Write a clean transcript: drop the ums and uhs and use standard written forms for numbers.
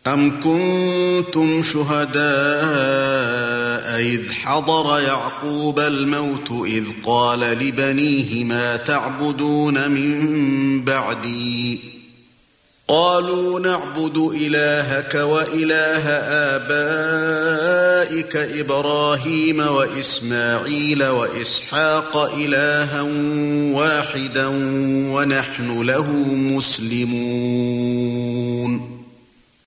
أَمْ كُنتُمْ شُهَدَاءَ إِذْ حَضَرَ يَعْقُوبَ الْمَوْتُ إِذْ قَالَ لِبَنِيهِ مَا تَعْبُدُونَ مِن بَعْدِي قَالُوا نَعْبُدُ إِلَٰهَكَ وَإِلَٰهَ آبَائِكَ إِبْرَاهِيمَ وَإِسْمَاعِيلَ وَإِسْحَاقَ إِلَٰهًا وَاحِدًا وَنَحْنُ لَهُ مُسْلِمُونَ